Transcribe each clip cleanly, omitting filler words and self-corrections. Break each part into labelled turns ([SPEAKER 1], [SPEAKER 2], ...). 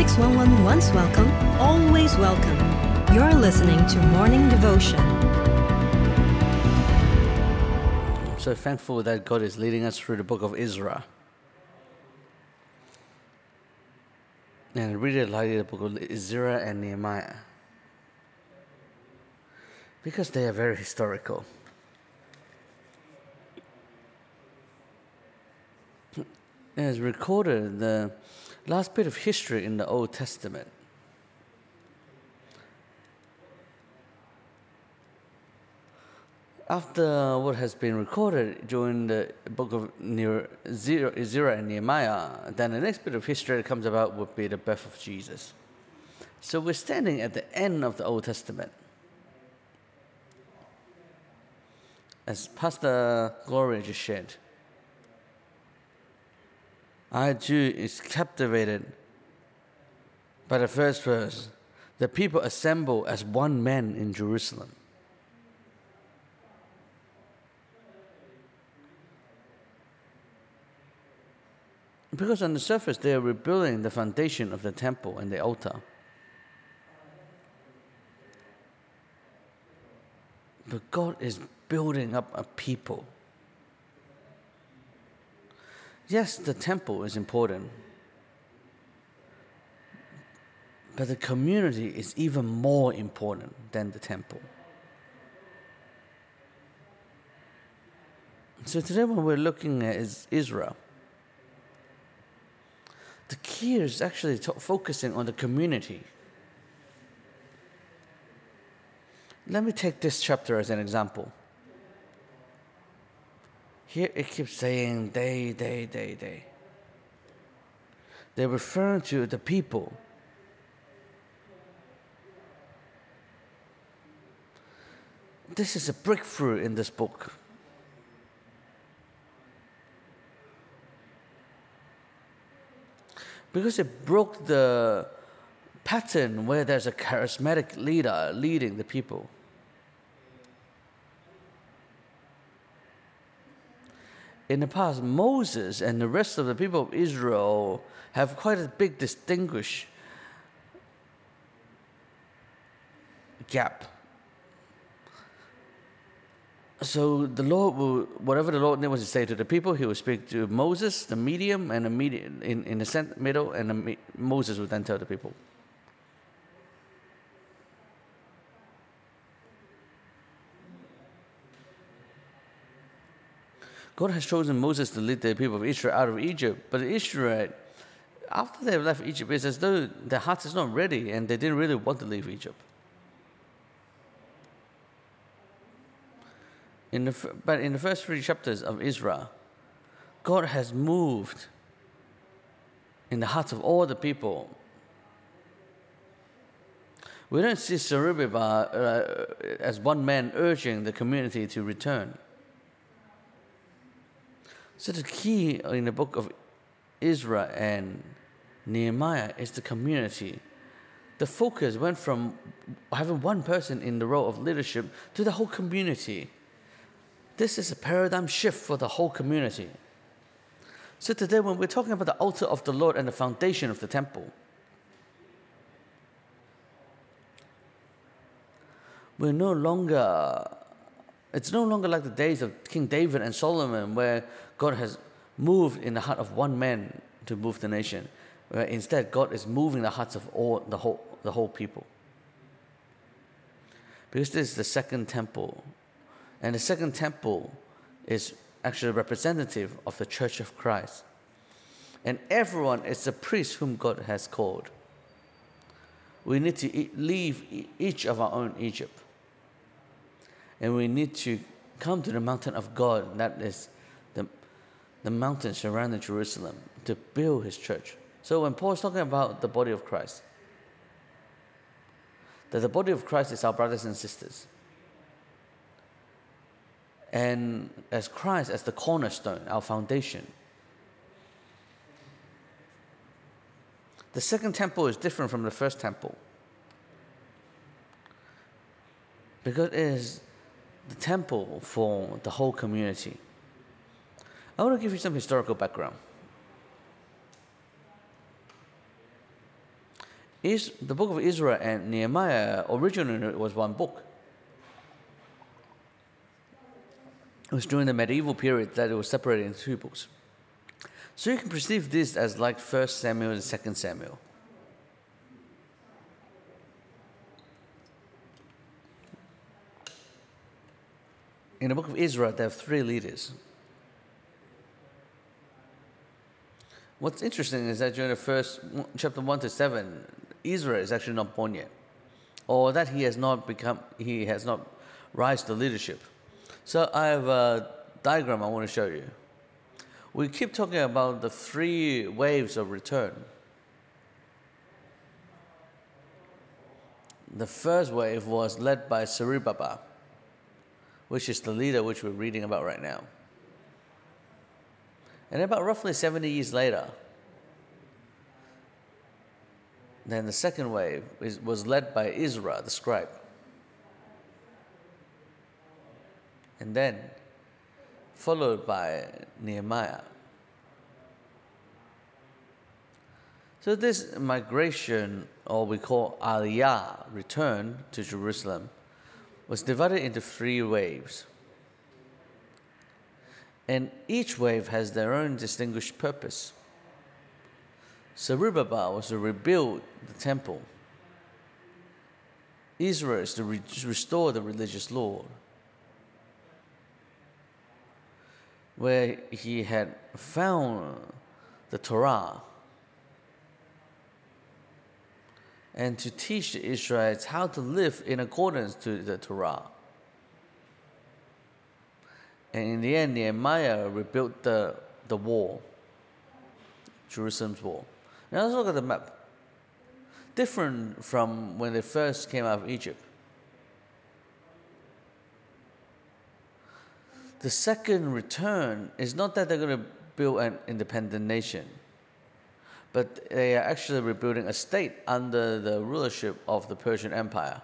[SPEAKER 1] 611 once welcome, always welcome. You're listening to Morning Devotion.
[SPEAKER 2] I'm so thankful that God is leading us through the book of Ezra. And I really like the book of Ezra and Nehemiah, because they are very historical. It has recorded the last bit of history in the Old Testament. After what has been recorded during the book of Ezra and Nehemiah, then the next bit of history that comes about would be the birth of Jesus. So we're standing at the end of the Old Testament. As Pastor Gloria just shared, I too is captivated by the first verse. The people assemble as one man in Jerusalem. Because on the surface, they are rebuilding the foundation of the temple and the altar. But God is building up a people. Yes, the temple is important, but the community is even more important than the temple. So today what we're looking at is Israel. The key is actually focusing on the community. Let me take this chapter as an example. Here it keeps saying they. They're referring to the people. This is a breakthrough in this book. Because it broke the pattern where there's a charismatic leader leading the people. In the past, Moses and the rest of the people of Israel have quite a big distinguished gap. So the Lord will, whatever the Lord was to say to the people, He will speak to Moses, the medium, and the medium in the middle, and Moses will then tell the people. God has chosen Moses to lead the people of Israel out of Egypt, but Israel, after they left Egypt, it's as though their heart is not ready and they didn't really want to leave Egypt. But in the first 3 chapters of Ezra, God has moved in the hearts of all the people. We don't see Zerubbabel as one man urging the community to return. So the key in the book of Ezra and Nehemiah is the community. The focus went from having one person in the role of leadership to the whole community. This is a paradigm shift for the whole community. So today when we're talking about the altar of the Lord and the foundation of the temple, it's no longer like the days of King David and Solomon, where God has moved in the heart of one man to move the nation. Where instead, God is moving the hearts of the whole people. Because this is the second temple. And the second temple is actually representative of the Church of Christ. And everyone is the priest whom God has called. We need to leave each of our own Egypt. And we need to come to the mountain of God, that is the mountain surrounding Jerusalem, to build His church. So when Paul is talking about the body of Christ, that the body of Christ is our brothers and sisters. And as Christ, as the cornerstone, our foundation. The second temple is different from the first temple, because it is the temple for the whole community. I want to give you some historical background. The book of Ezra and Nehemiah originally was one book. It was during the medieval period that it was separated into two books. So you can perceive this as like 1 Samuel and 2 Samuel. In the book of Ezra, there are 3 leaders. What's interesting is that during the first chapter 1 to 7, Ezra is actually not born yet, or that he has not rise to leadership. So I have a diagram I want to show you. We keep talking about the 3 waves of return. The first wave was led by Zerubbabel, which is the leader which we're reading about right now. And about roughly 70 years later, then the second wave was led by Ezra, the scribe. And then followed by Nehemiah. So this migration, or we call Aliyah, return to Jerusalem, was divided into 3 waves. And each wave has their own distinguished purpose. Zerubbabel was to rebuild the temple. Ezra is to restore the religious law, where he had found the Torah, and to teach the Israelites how to live in accordance to the Torah. And in the end, Nehemiah rebuilt the wall, Jerusalem's wall. Now let's look at the map. Different from when they first came out of Egypt. The second return is not that they're going to build an independent nation, but they are actually rebuilding a state under the rulership of the Persian Empire.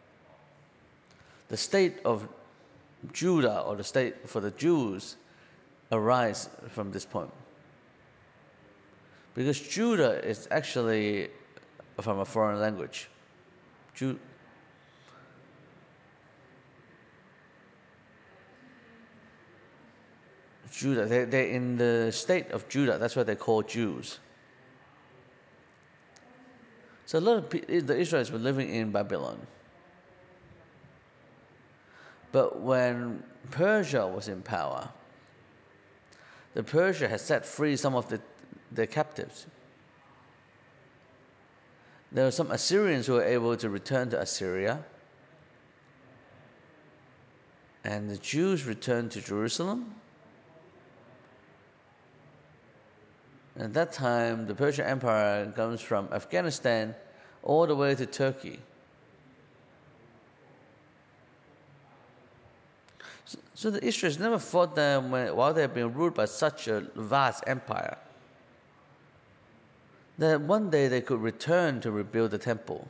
[SPEAKER 2] The state of Judah, or the state for the Jews, arise from this point. Because Judah is actually from a foreign language. Judah, they're in the state of Judah. That's what they call Jews. So a lot of the Israelites were living in Babylon. But when Persia was in power, the Persia had set free some of the captives. There were some Assyrians who were able to return to Assyria, and the Jews returned to Jerusalem. At that time, the Persian Empire comes from Afghanistan all the way to Turkey. So the Israelites never fought them while they had been ruled by such a vast empire, that one day they could return to rebuild the temple.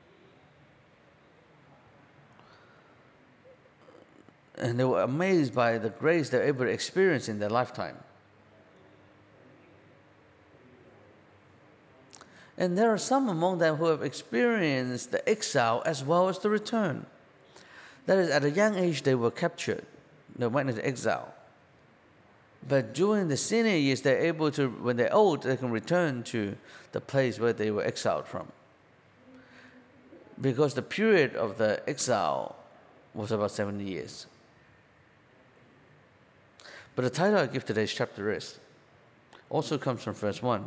[SPEAKER 2] And they were amazed by the grace they were able to experience in their lifetime. And there are some among them who have experienced the exile as well as the return. That is, at a young age they were captured. They went into exile. But during the senior years, they're able to, when they're old, they can return to the place where they were exiled from. Because the period of the exile was about 70 years. But the title I give today's chapter also comes from verse 1.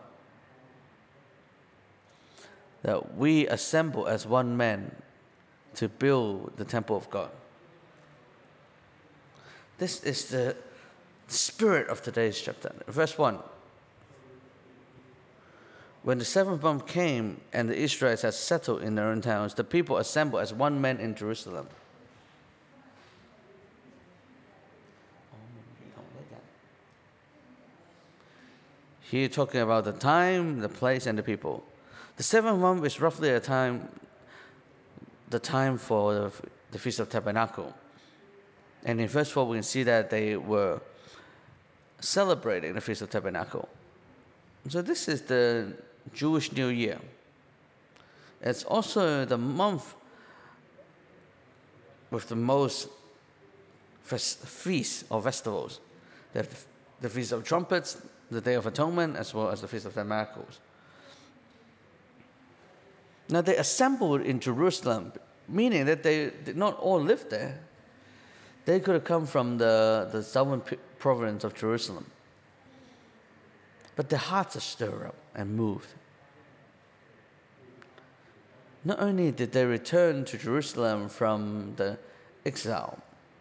[SPEAKER 2] That we assemble as one man to build the temple of God. This is the spirit of today's chapter. Verse 1. When the 7th month came and the Israelites had settled in their own towns, the people assembled as one man in Jerusalem. Here talking about the time, the place, and the people. The 7th month is roughly the time for the Feast of Tabernacle. And in verse 4, we can see that they were celebrating the Feast of Tabernacle. So this is the Jewish New Year. It's also the month with the most feasts or festivals. They have the Feast of Trumpets, the Day of Atonement, as well as the Feast of Tabernacles. Now they assembled in Jerusalem, meaning that they did not all live there. They could have come from the southern province of Jerusalem. But their hearts are stirred up and moved. Not only did they return to Jerusalem from the exile,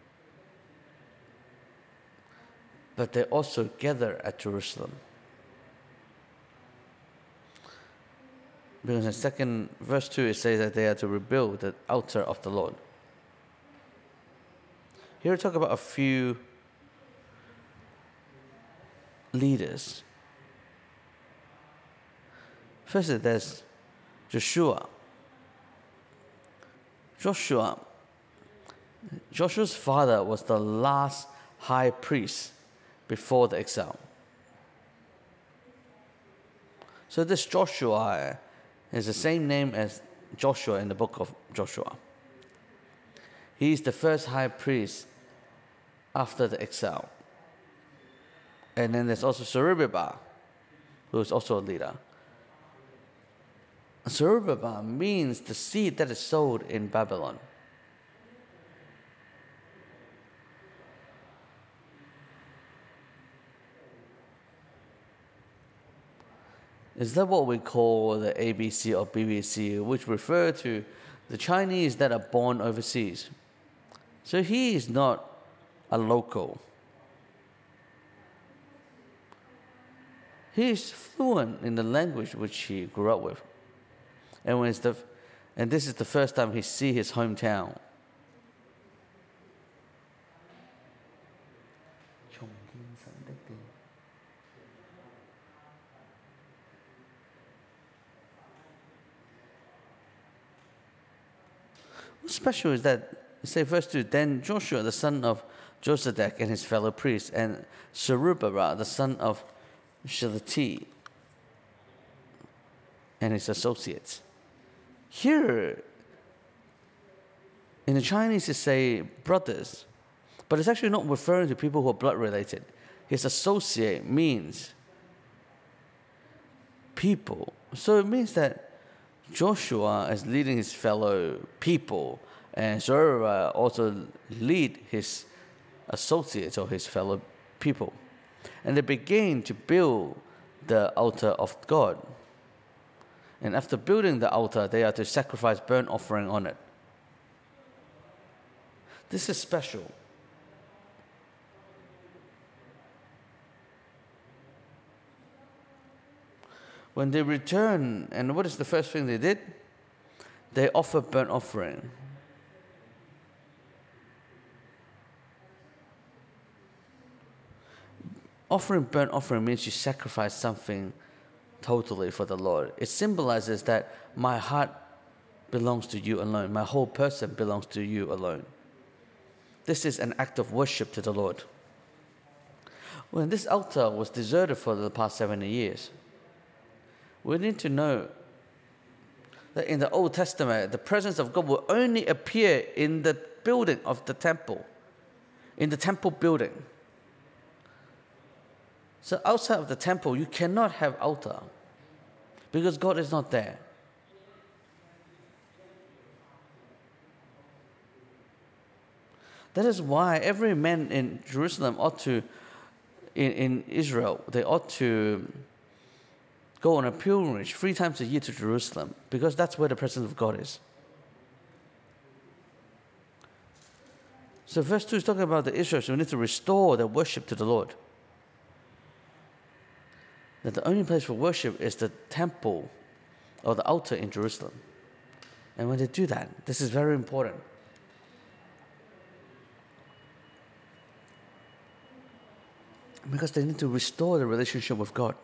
[SPEAKER 2] but they also gather at Jerusalem. Because in second verse 2 it says that they are to rebuild the altar of the Lord. Here we talk about a few leaders. First, there's Joshua. Joshua's father was the last high priest before the exile. So this Joshua is the same name as Joshua in the book of Joshua. He is the first high priest after the exile. And then there's also Zerubbabel, who is also a leader. Zerubbabel means the seed that is sowed in Babylon. Is that what we call the ABC or BBC, which refer to the Chinese that are born overseas? So he is not a local. He is fluent in the language which he grew up with. And this is the first time he sees his hometown. What's special is that, say verse 2, then Joshua the son of Josedek and his fellow priests, and Zerubbabel the son of Shealtiel and his associates. Here, in the Chinese, it say brothers, but it's actually not referring to people who are blood related. His associate means people. So it means that Joshua is leading his fellow people, and Zerubbabel also lead his associates or his fellow people. And they begin to build the altar of God. And after building the altar, they are to sacrifice burnt offering on it. This is special. When they return, and what is the first thing they did? They offer burnt offering. Offering burnt offering means you sacrifice something totally for the Lord. It symbolizes that my heart belongs to you alone. My whole person belongs to you alone. This is an act of worship to the Lord. When this altar was deserted for the past 70 years, we need to know that in the Old Testament, the presence of God will only appear in the building of the temple, in the temple building. So outside of the temple, you cannot have altar because God is not there. That is why every man in Jerusalem ought to, in Israel, they ought to go on a pilgrimage 3 times a year to Jerusalem, because that's where the presence of God is. So verse 2 is talking about the Israelites who need to restore their worship to the Lord. That the only place for worship is the temple or the altar in Jerusalem. And when they do that, this is very important. Because they need to restore the relationship with God.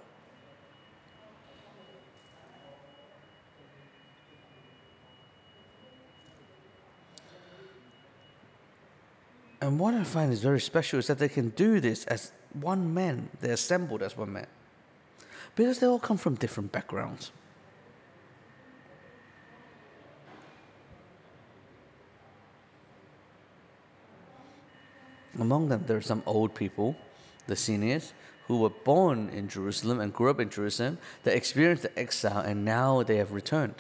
[SPEAKER 2] And what I find is very special is that they can do this as one man. They're assembled as one man. Because they all come from different backgrounds. Among them, there are some old people, the seniors, who were born in Jerusalem and grew up in Jerusalem. They experienced the exile and now they have returned.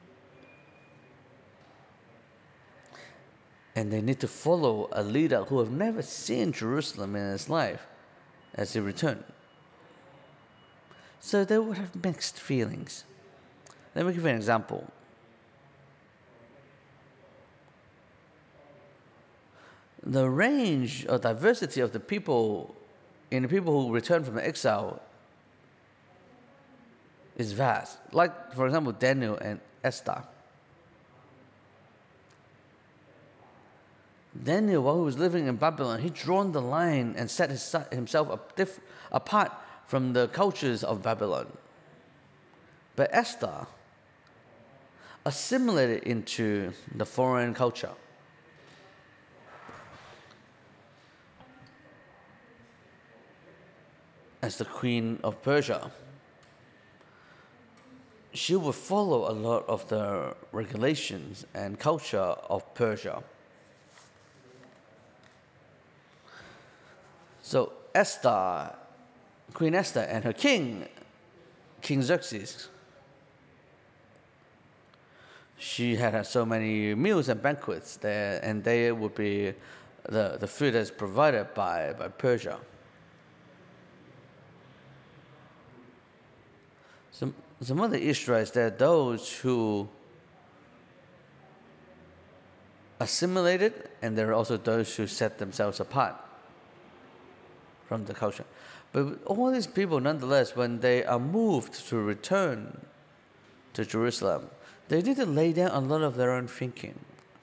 [SPEAKER 2] And they need to follow a leader who have never seen Jerusalem in his life as he returned. So they would have mixed feelings. Let me give you an example. The range or diversity of the people who return from the exile is vast. Like, for example, Daniel and Esther. Daniel, while he was living in Babylon, he drawn the line and set himself apart from the cultures of Babylon. But Esther assimilated into the foreign culture. As the queen of Persia, she would follow a lot of the regulations and culture of Persia. So Esther, Queen Esther, and her king, King Xerxes, she had so many meals and banquets there, and they would be the food that's provided by Persia. Some of the Israelites, there are those who assimilated, and there are also those who set themselves apart from the culture. But all these people, nonetheless, when they are moved to return to Jerusalem, they need to lay down a lot of their own thinking.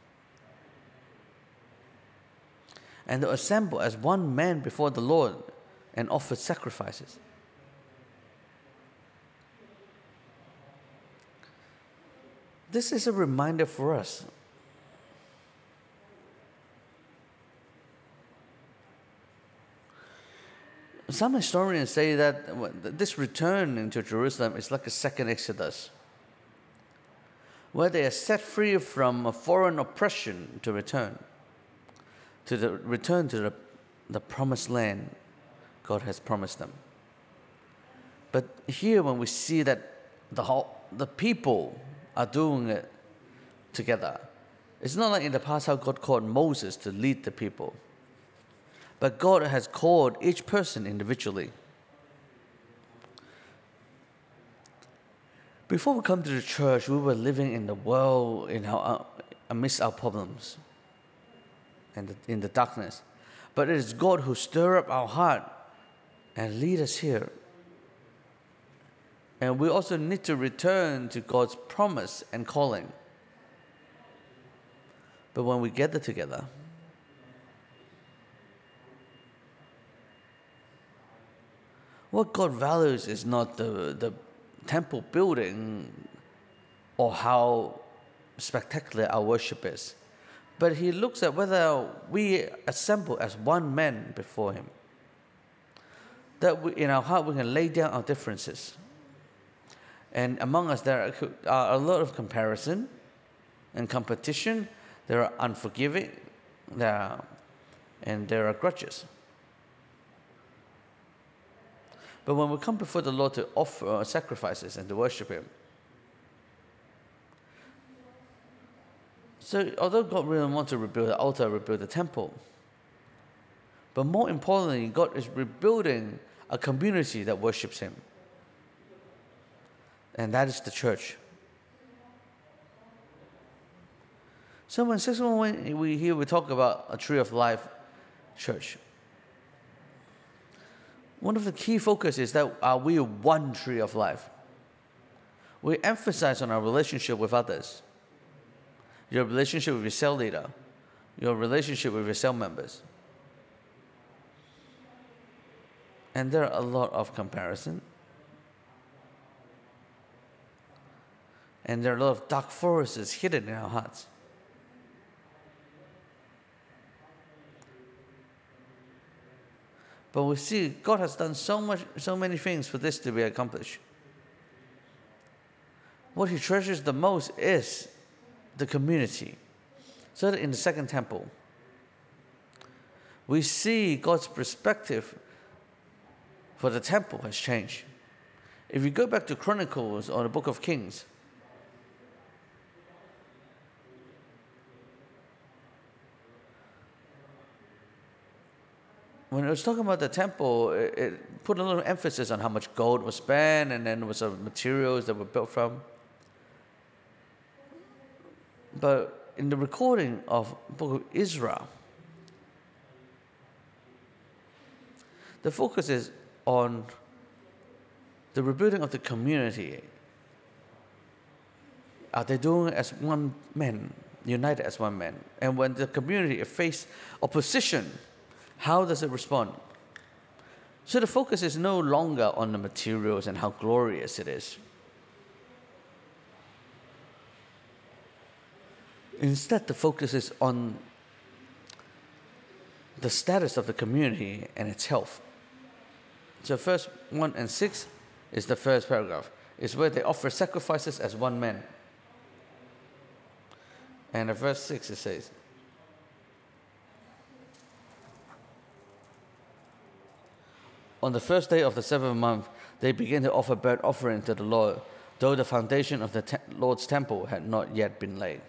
[SPEAKER 2] And to assemble as one man before the Lord and offer sacrifices. This is a reminder for us. Some historians say that this return into Jerusalem is like a second Exodus, where they are set free from a foreign oppression to return to the promised land God has promised them. But here, when we see that the people are doing it together, it's not like in the past how God called Moses to lead the people. But God has called each person individually. Before we come to the church, we were living in the world amidst our problems and in the darkness. But it is God who stirs up our heart and lead us here. And we also need to return to God's promise and calling. But when we gather together, what God values is not the temple building or how spectacular our worship is, but He looks at whether we assemble as one man before Him. That in our heart we can lay down our differences. And among us there are a lot of comparison and competition. There are unforgiving, and there are grudges. But when we come before the Lord to offer sacrifices and to worship Him, so although God really wants to rebuild the altar, rebuild the temple, but more importantly, God is rebuilding a community that worships Him. And that is the church. So when 611 we talk about a Tree of Life church, one of the key focuses is that are we one tree of life? We emphasize on our relationship with others, your relationship with your cell leader, your relationship with your cell members. And there are a lot of comparison. And there are a lot of dark forests hidden in our hearts. But we see God has done so many things for this to be accomplished. What He treasures the most is the community. So that in the second temple, we see God's perspective for the temple has changed. If you go back to Chronicles or the Book of Kings, when it was talking about the temple, it put a little emphasis on how much gold was spent, and then there was some materials that were built from. But in the recording of the Book of Israel, the focus is on the rebuilding of the community. Are they doing it as one man, united as one man? And when the community face opposition, how does it respond? So the focus is no longer on the materials and how glorious it is. Instead, the focus is on the status of the community and its health. So verse 1 and 6 is the first paragraph. It's where they offer sacrifices as one man. And in verse 6 it says, on the first day of the 7th month, they began to offer burnt offering to the Lord, though the foundation of the Lord's temple had not yet been laid.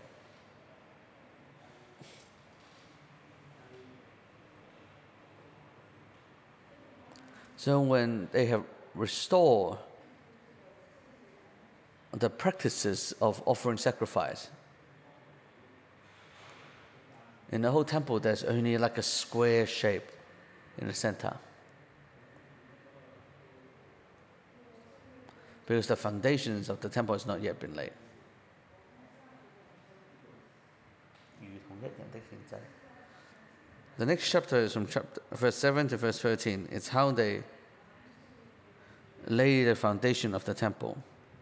[SPEAKER 2] So when they have restored the practices of offering sacrifice, in the whole temple there's only like a square shape in the center, because the foundations of the temple has not yet been laid. The next chapter is from verse 7 to verse 13. It's how they lay the foundation of the temple.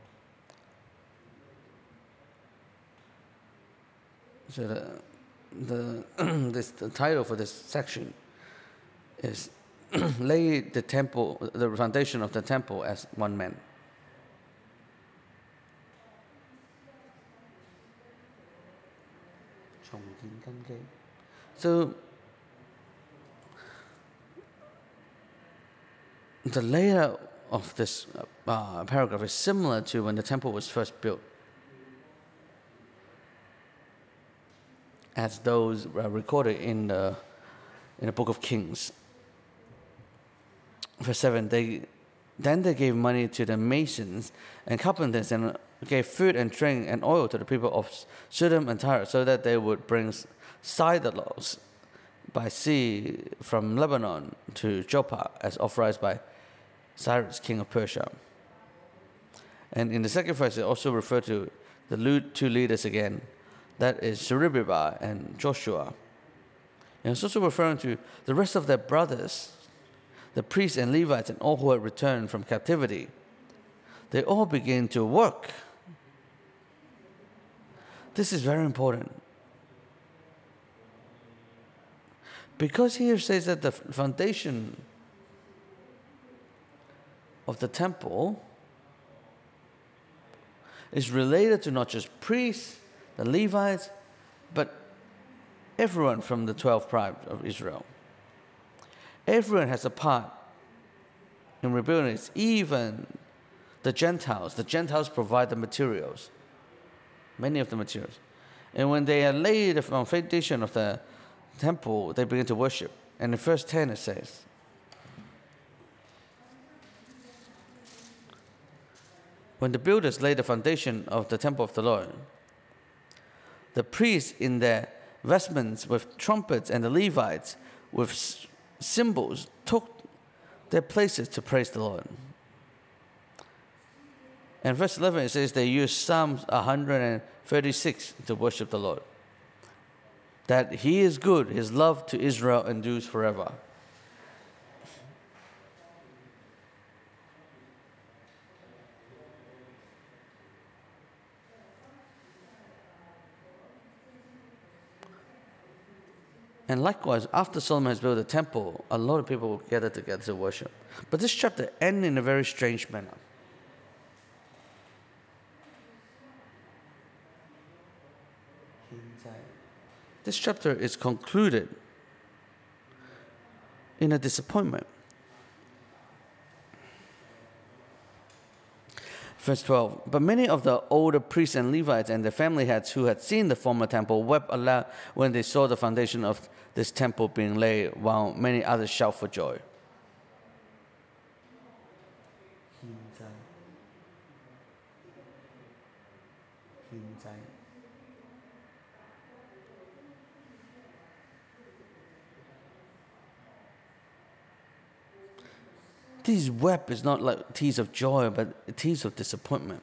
[SPEAKER 2] So the title for this section is lay the temple, the foundation of the temple as one man. So the layout of this paragraph is similar to when the temple was first built, as those recorded in the Book of Kings. Verse 7, they gave money to the masons and carpenters, and gave food and drink and oil to the people of Sodom and Tyre, so that they would bring cider loaves by sea from Lebanon to Joppa, as authorized by Cyrus, king of Persia. And in the second verse, it also referred to the two leaders again, that is Zerubbabel and Joshua. And it's also referring to the rest of their brothers, the priests and Levites, and all who had returned from captivity. They all began to work. This is very important, because here says that the foundation of the temple is related to not just priests, the Levites, but everyone from the 12 tribes of Israel. Everyone has a part in rebuilding it, even the Gentiles. The Gentiles provide the materials, many of the materials. And when they had laid the foundation of the temple, they began to worship. And in verse 10 it says, when the builders laid the foundation of the temple of the Lord, the priests in their vestments with trumpets and the Levites with cymbals took their places to praise the Lord. And verse 11 it says they used Psalms 136 to worship the Lord. That He is good, His love to Israel endures forever. And likewise, after Solomon has built the temple, a lot of people will gather together to worship. But this chapter ends in a very strange manner. This chapter is concluded in a disappointment. Verse 12, but many of the older priests and Levites and their family heads who had seen the former temple wept aloud when they saw the foundation of this temple being laid, while many others shout for joy. These wept is not like tears of joy, but tears of disappointment.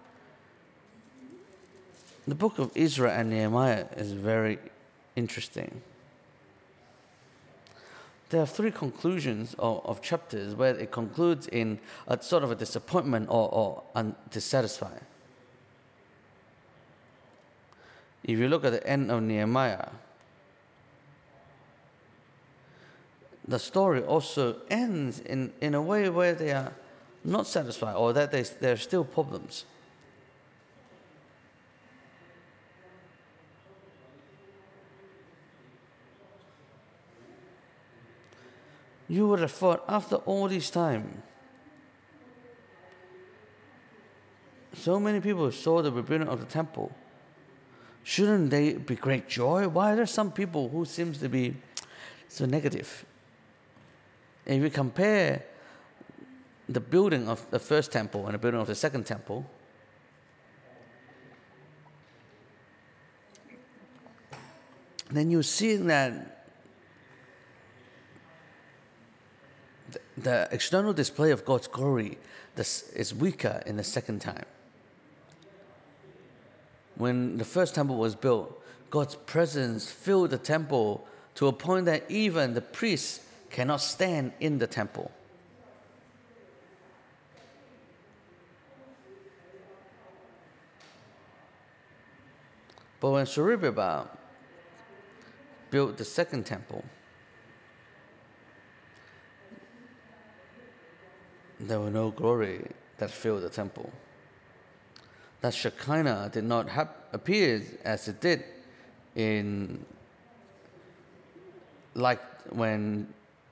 [SPEAKER 2] The book of Ezra and Nehemiah is very interesting. There are three conclusions of chapters where it concludes in a sort of a disappointment or dissatisfied. If you look at the end of Nehemiah, the story also ends in a way where they are not satisfied or that there are still problems. You would have thought after all this time, so many people saw the rebuilding of the temple. Shouldn't they be great joy? Why are there some people who seems to be so negative? If you compare the building of the first temple and the building of the second temple, then you see that the external display of God's glory is weaker in the second time. When the first temple was built, God's presence filled the temple to a point that even the priests cannot stand in the temple. But when Zerubbabel built the second temple, there was no glory that filled the temple. That Shekinah did not appear as it did in, like when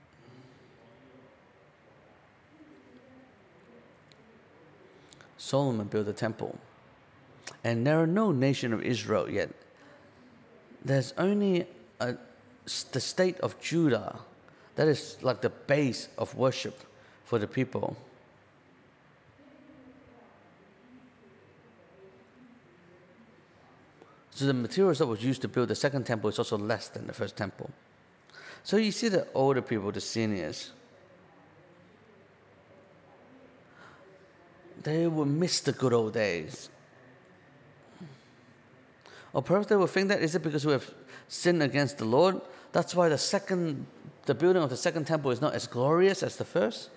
[SPEAKER 2] Solomon built the temple. And there are no nation of Israel yet. There's only the state of Judah that is like the base of worship for the people. So the materials that was used to build the second temple is also less than the first temple. So you see the older people, the seniors, they will miss the good old days. Or perhaps they will think that, is it because we have sinned against the Lord? That's why the building of the second temple is not as glorious as the first?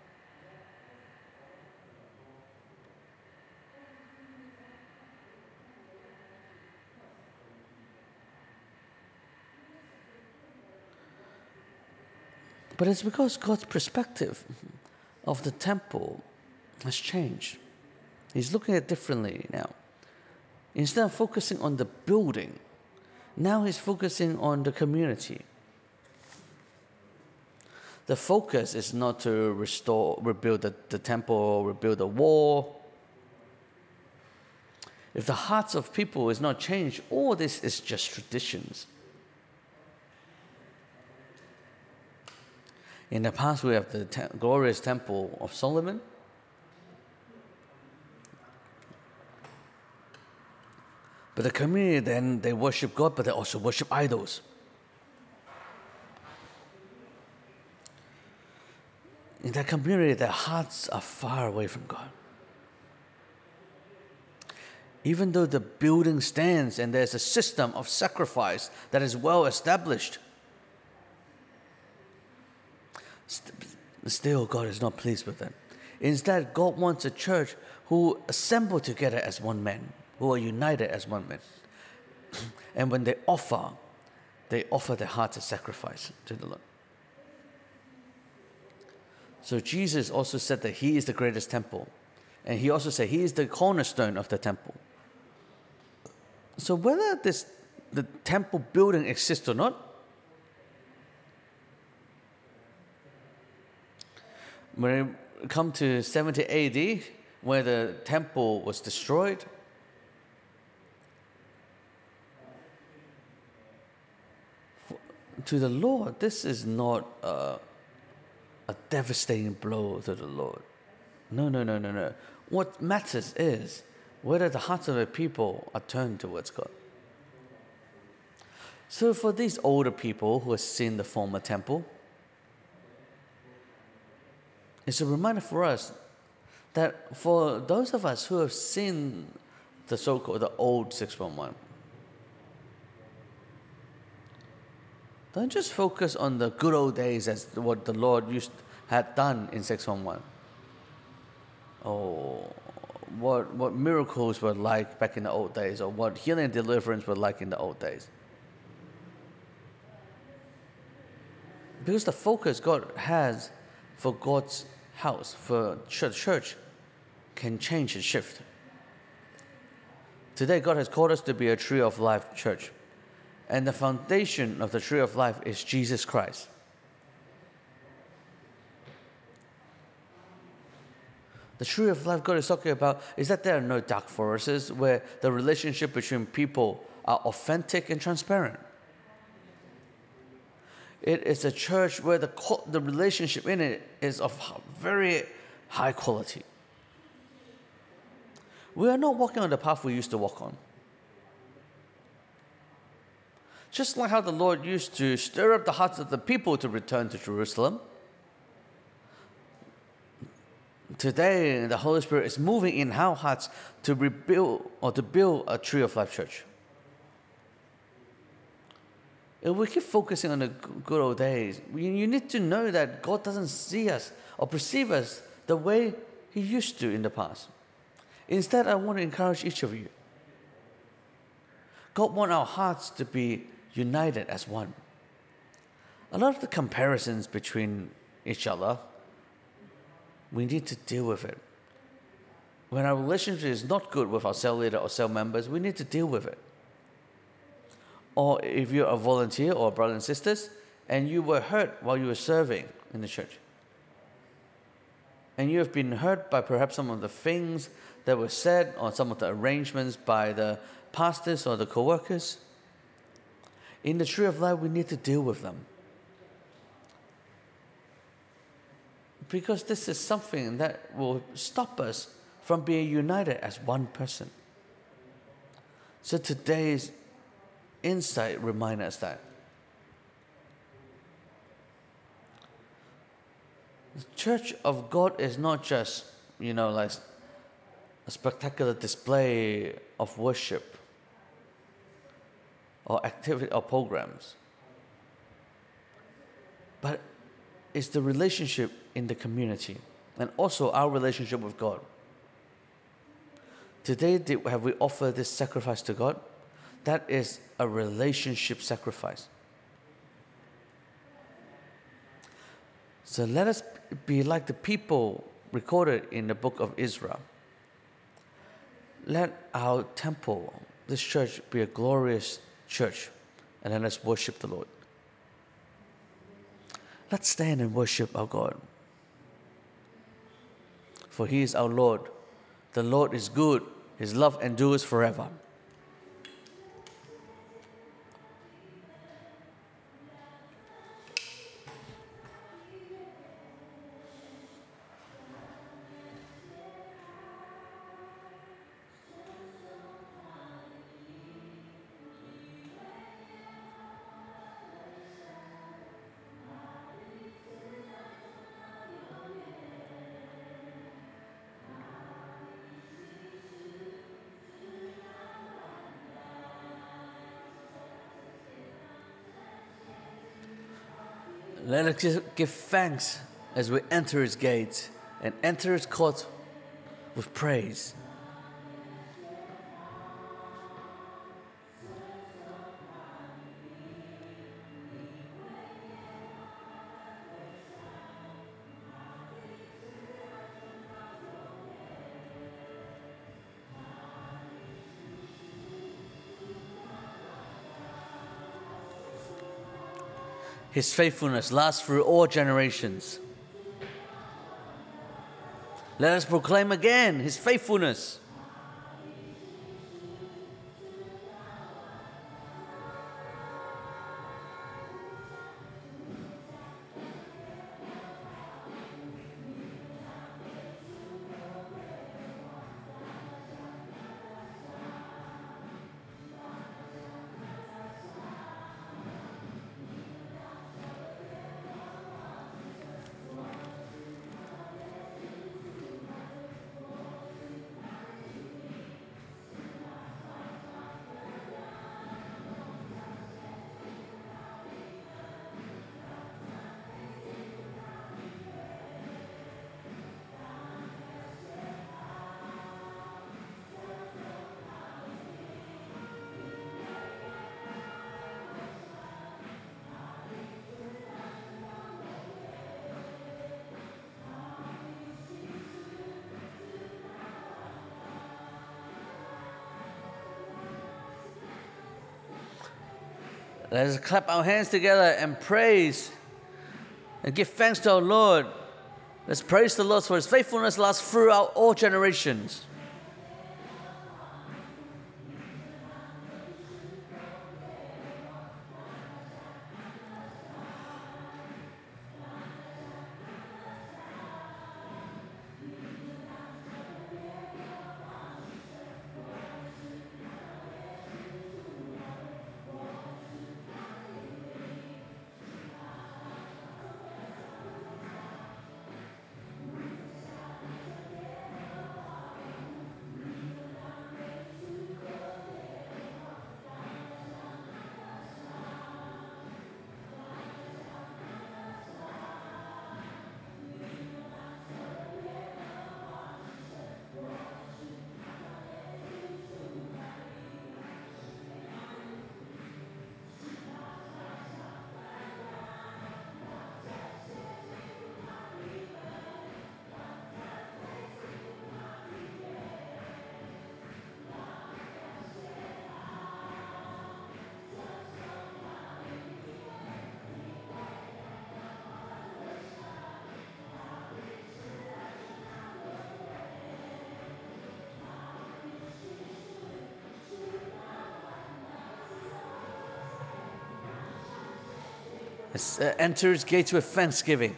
[SPEAKER 2] But it's because God's perspective of the temple has changed. He's looking at it differently now. Instead of focusing on the building, now he's focusing on the community. The focus is not to rebuild the temple, rebuild the wall. If the hearts of people is not changed, all this is just traditions. In the past, we have the glorious temple of Solomon. But the community then, they worship God, but they also worship idols. In that community, their hearts are far away from God. Even though the building stands and there's a system of sacrifice that is well established, still God is not pleased with them. Instead, God wants a church who assemble together as one man, who are united as one man. And when they offer their hearts as sacrifice to the Lord. So Jesus also said that he is the greatest temple. And he also said he is the cornerstone of the temple. So whether the temple building exists or not, When it come to 70 AD, where the temple was destroyed, to the Lord, this is not a devastating blow to the Lord. No. What matters is whether the hearts of the people are turned towards God. So for these older people who have seen the former temple, it's a reminder for us that for those of us who have seen the so-called the old 611, don't just focus on the good old days as what the Lord had done in 611. Or what miracles were like back in the old days, or what healing and deliverance were like in the old days. Because the focus God has for God's house, for church, can change and shift. Today, God has called us to be a Tree of Life church. And the foundation of the Tree of Life is Jesus Christ. The Tree of Life God is talking about is that there are no dark forests where the relationship between people are authentic and transparent. It is a church where the relationship in it is of very high quality. We are not walking on the path we used to walk on. Just like how the Lord used to stir up the hearts of the people to return to Jerusalem, today the Holy Spirit is moving in our hearts to rebuild or to build a Tree of Life church. If we keep focusing on the good old days, you need to know that God doesn't see us or perceive us the way He used to in the past. Instead, I want to encourage each of you. God wants our hearts to be united as one. A lot of the comparisons between each other, we need to deal with it. When our relationship is not good with our cell leader or cell members, we need to deal with it. Or if you're a volunteer or brothers and sisters, and you were hurt while you were serving in the church, and you have been hurt by perhaps some of the things that were said or some of the arrangements by the pastors or the co-workers, in the Tree of Life, we need to deal with them. Because this is something that will stop us from being united as one person. So today's insight reminds us that the Church of God is not just, like a spectacular display of worship or activity or programs, but it's the relationship in the community and also our relationship with God. Today, have we offered this sacrifice to God? That is a relationship sacrifice. So let us be like the people recorded in the book of Israel. Let our temple, this church, be a glorious church, and let us worship the Lord. Let's stand and worship our God. For He is our Lord. The Lord is good. His love endures forever. Let us give thanks as we enter His gates and enter His court with praise. His faithfulness lasts through all generations. Let us proclaim again His faithfulness. Let us clap our hands together and praise and give thanks to our Lord. Let's praise the Lord for His faithfulness lasts throughout all generations. Let's enter His gates with thanksgiving.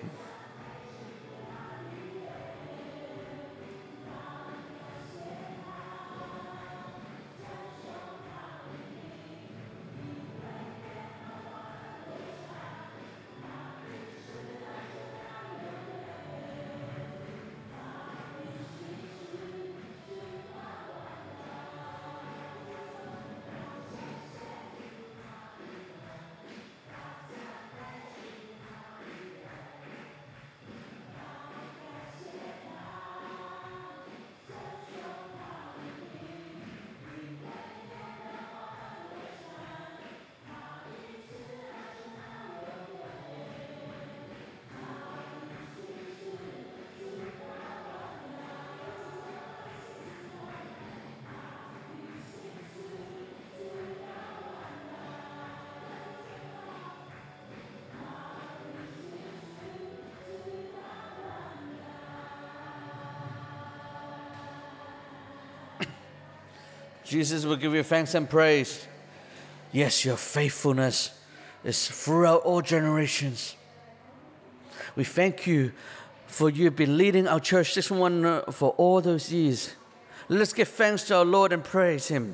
[SPEAKER 2] Jesus will give you thanks and praise. Yes, your faithfulness is throughout all generations. We thank you for you've been leading our church 611 for all those years. Let us give thanks to our Lord and praise Him,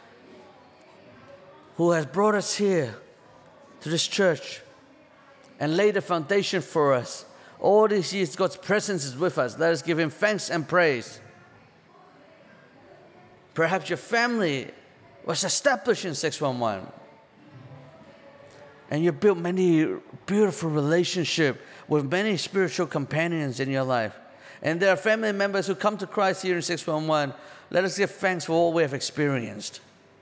[SPEAKER 2] who has brought us here to this church and laid the foundation for us. All these years, God's presence is with us. Let us give Him thanks and praise. Perhaps your family was established in 611. And you built many beautiful relationships with many spiritual companions in your life. And there are family members who come to Christ here in 611. Let us give thanks for all we have experienced.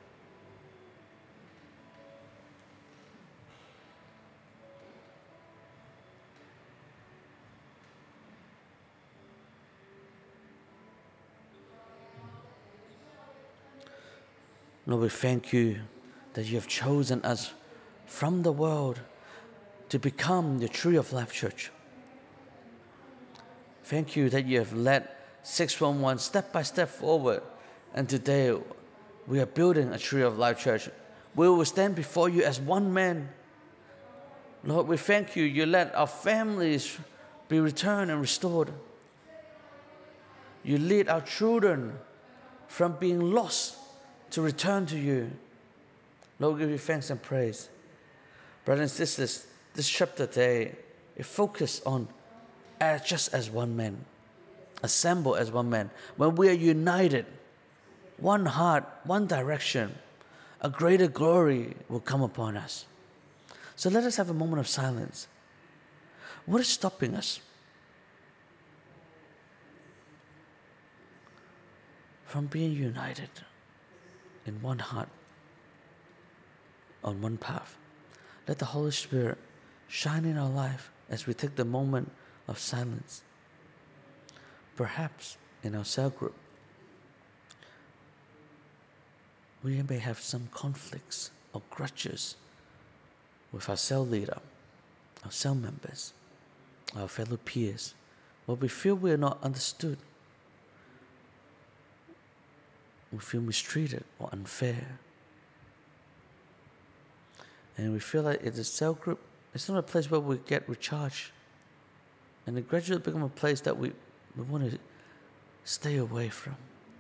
[SPEAKER 2] Lord, we thank you that you have chosen us from the world to become the Tree of Life Church. Thank you that you have let 611, step by step forward. And today, we are building a Tree of Life Church. We will stand before you as one man. Lord, we thank you. You let our families be returned and restored. You lead our children from being lost to return to you. Lord, we give you thanks and praise. Brothers and sisters, this chapter today, it focuses on just as one man. Assemble as one man. When we are united, one heart, one direction, a greater glory will come upon us. So let us have a moment of silence. What is stopping us from being united in one heart, on one path? Let the Holy Spirit shine in our life as we take the moment of silence. Perhaps in our cell group, we may have some conflicts or grudges with our cell leader, our cell members, our fellow peers, where we feel we are not understood. We feel mistreated or unfair. And we feel like it's a cell group, it's not a place where we get recharged. And it gradually becomes a place that we want to stay away from.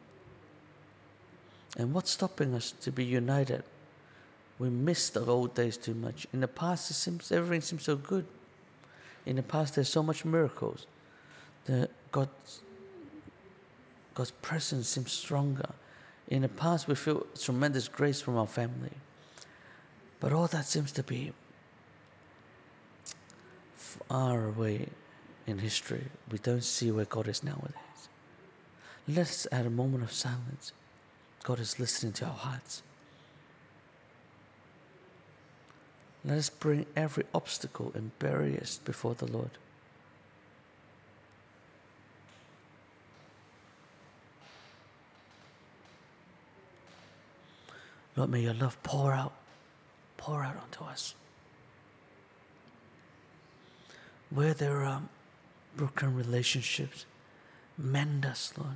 [SPEAKER 2] And what's stopping us to be united? We miss the old days too much. In the past, everything seems so good. In the past, there's so much miracles. God's presence seems stronger. In the past, we feel tremendous grace from our family. But all that seems to be far away in history. We don't see where God is nowadays. Let's add a moment of silence. God is listening to our hearts. Let us bring every obstacle and barriers before the Lord. Lord, may your love pour out onto us. Where there are broken relationships, mend us, Lord.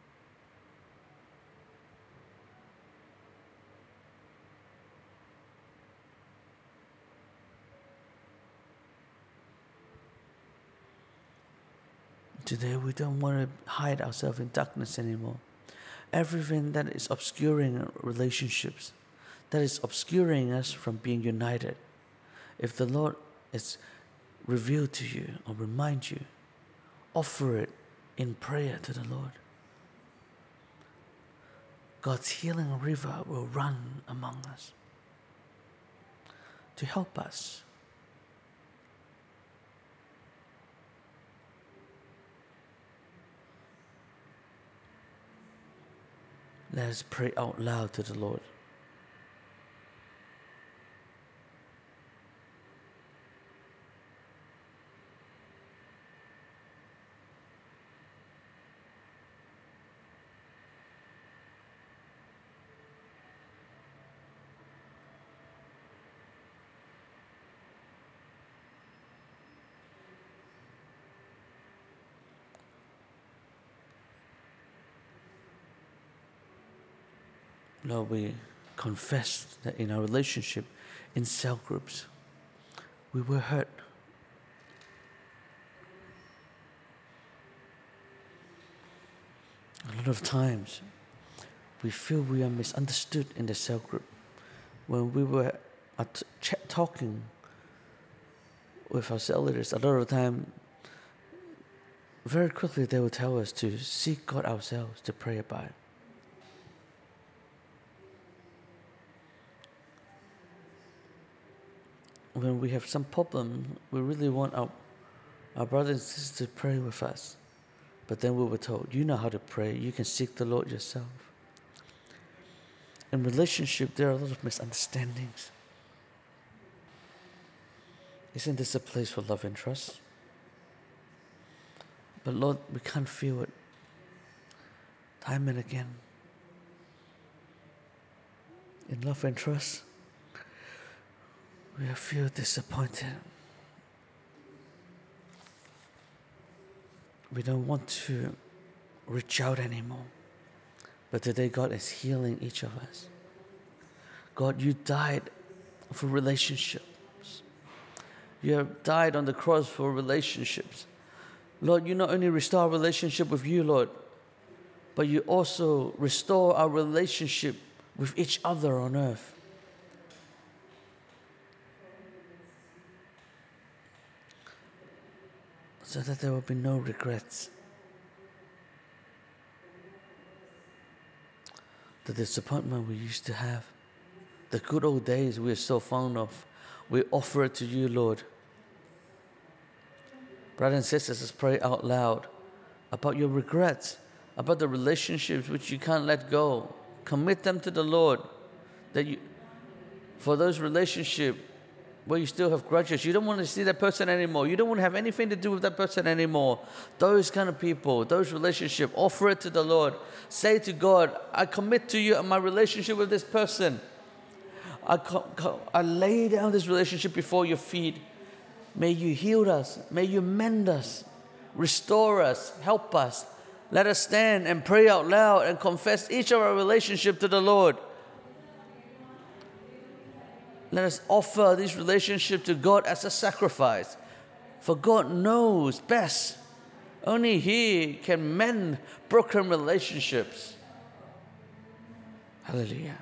[SPEAKER 2] Today we don't want to hide ourselves in darkness anymore. Everything that is obscuring relationships, that is obscuring us from being united, if the Lord is revealed to you or remind you, offer it in prayer to the Lord. God's healing river will run among us to help us. Let us pray out loud to the Lord. Lord, we confess that in our relationship, in cell groups, we were hurt. A lot of times, we feel we are misunderstood in the cell group. When we were talking with our cell leaders, a lot of the time, very quickly they would tell us to seek God ourselves, to pray about it. When we have some problem, we really want our brothers and sisters to pray with us. But then we were told, you know how to pray, you can seek the Lord yourself. In relationship, there are a lot of misunderstandings. Isn't this a place for love and trust? But Lord, we can't feel it time and again. In love and trust, we feel disappointed. We don't want to reach out anymore. But today, God is healing each of us. God, you died for relationships. You have died on the cross for relationships. Lord, you not only restore our relationship with you, Lord, but you also restore our relationship with each other on earth. So that there will be no regrets. The disappointment we used to have, the good old days we are so fond of, we offer it to you, Lord. Brothers and sisters, let's pray out loud about your regrets, about the relationships which you can't let go. Commit them to the Lord. For those relationships where you still have grudges, you don't want to see that person anymore. You don't want to have anything to do with that person anymore. Those kind of people, those relationships, offer it to the Lord. Say to God, I commit to you and my relationship with this person. I lay down this relationship before your feet. May you heal us. May you mend us. Restore us. Help us. Let us stand and pray out loud and confess each of our relationship to the Lord. Let us offer this relationship to God as a sacrifice. For God knows best. Only He can mend broken relationships. Hallelujah.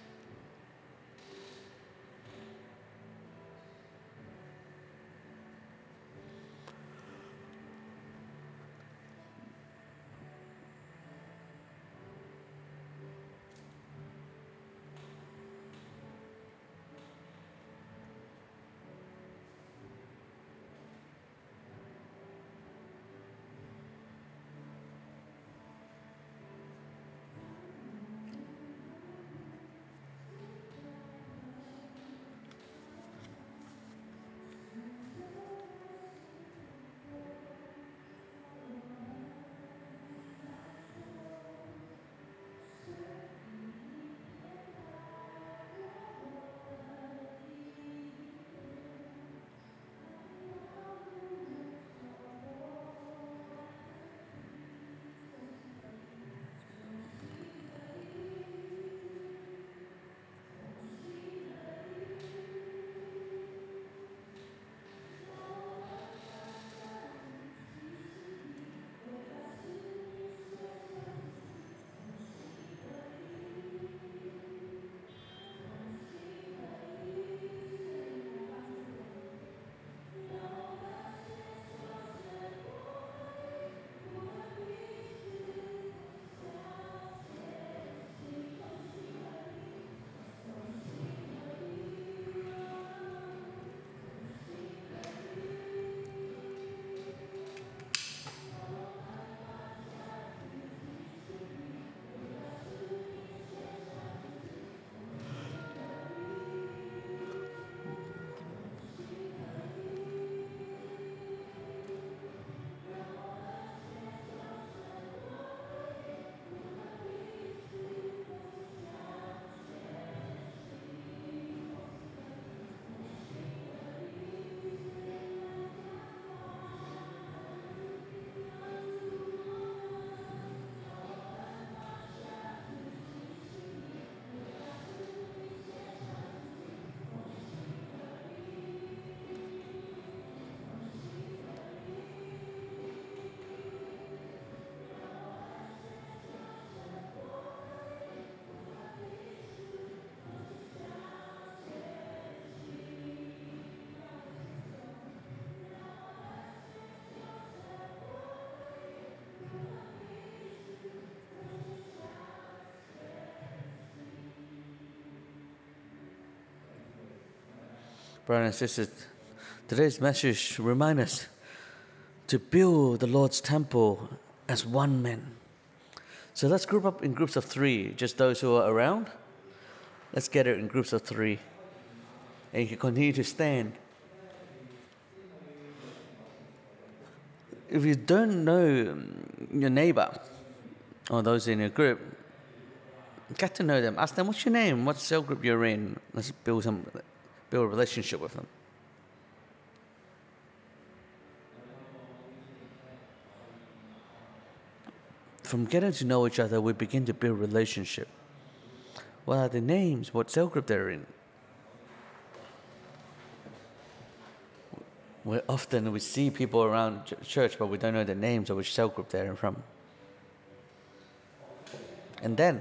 [SPEAKER 2] Brothers and sisters, today's message reminds us to build the Lord's temple as one man. So let's group up in groups of 3, just those who are around. Let's gather in groups of 3. And you can continue to stand. If you don't know your neighbor or those in your group, get to know them. Ask them, what's your name? What cell group you're in? Let's build a relationship with them. from getting to know each other, we begin to build relationship. What are the names? What cell group they're in? Often we see people around church, but we don't know the names or which cell group they're from. And then,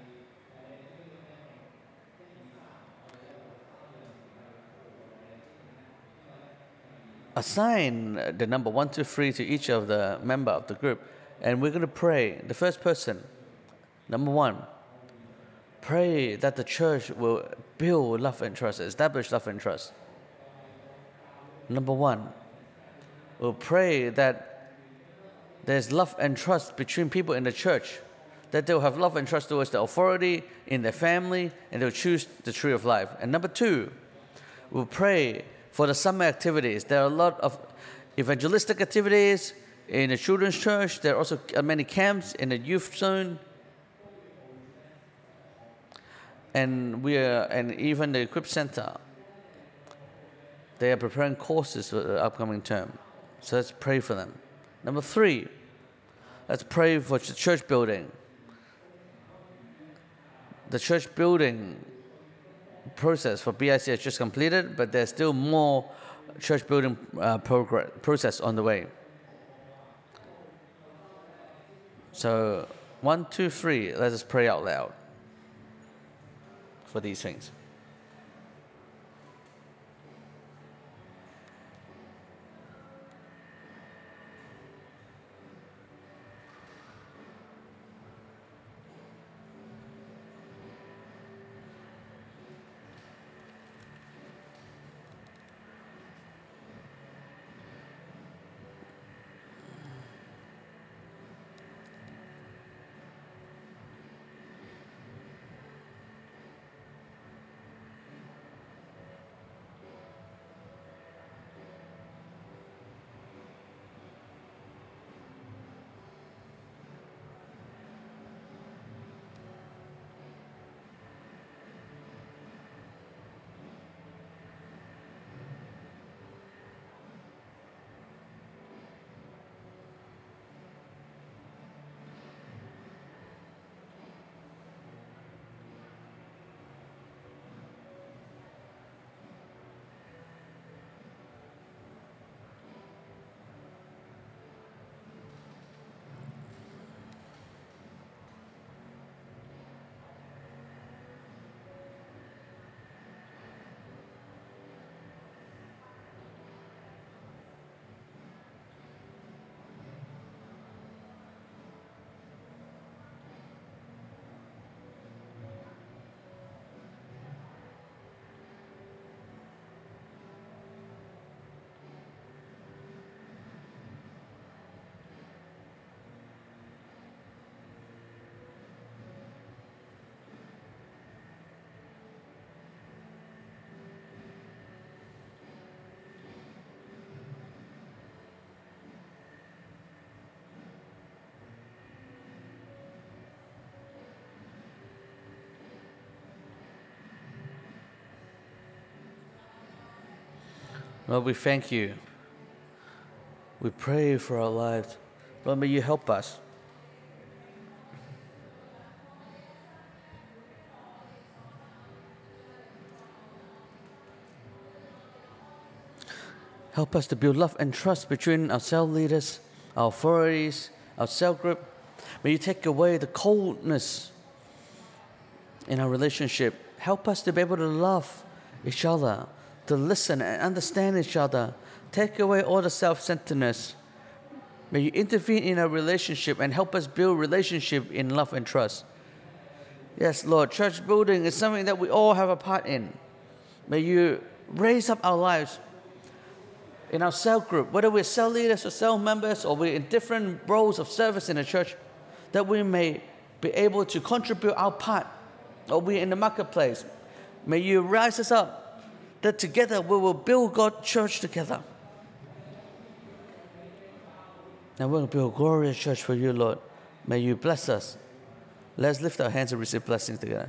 [SPEAKER 2] assign the number 1, 2, 3 to each of the member of the group, and we're going to pray. The first person, number 1, pray that the church will build love and trust, establish love and trust. Number 1, we'll pray that there's love and trust between people in the church, that they'll have love and trust towards the authority in their family, and they'll choose the tree of life. And number 2, we'll pray for the summer activities. There are a lot of evangelistic activities in the children's church. There are also many camps in the youth zone. And even the Equip Center. They are preparing courses for the upcoming term. So let's pray for them. Number 3, let's pray for the church building. The church building process for BIC has just completed, but there's still more church building process on the way. So 1, 2, 3, let us pray out loud for these things. Lord, we thank you. We pray for our lives. Lord, may you help us. Help us to build love and trust between our cell leaders, our authorities, our cell group. May you take away the coldness in our relationship. Help us to be able to love each other, to listen and understand each other. Take away all the self-centeredness. May you intervene in our relationship and help us build relationship in love and trust. Yes, Lord, church building is something that we all have a part in. May you raise up our lives in our cell group, whether we're cell leaders or cell members or we're in different roles of service in the church, that we may be able to contribute our part, or we're in the marketplace. May you rise us up, that together we will build God's church together. And we're going to build a glorious church for you, Lord. May you bless us. Let's lift our hands and receive blessings together.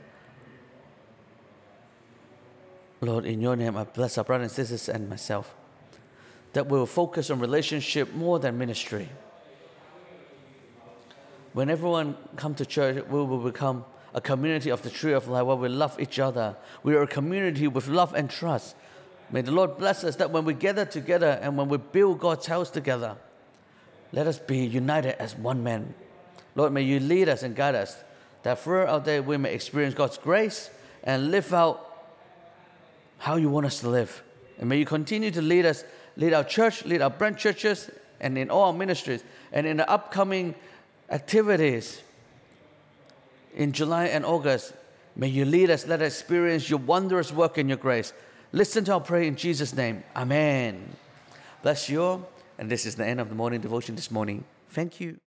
[SPEAKER 2] Lord, in your name, I bless our brothers and sisters and myself, that we will focus on relationship more than ministry. when everyone come to church, we will become a community of the tree of life where we love each other. We are a community with love and trust. May the Lord bless us that when we gather together and when we build God's house together, let us be united as one man. Lord, may you lead us and guide us, that throughout our day we may experience God's grace and live out how you want us to live. And may you continue to lead us, lead our church, lead our branch churches, and in all our ministries, and in the upcoming activities in July and August. May you lead us, let us experience your wondrous work and your grace. Listen to our prayer in Jesus' name. Amen. Bless you all. And this is the end of the morning devotion this morning. Thank you.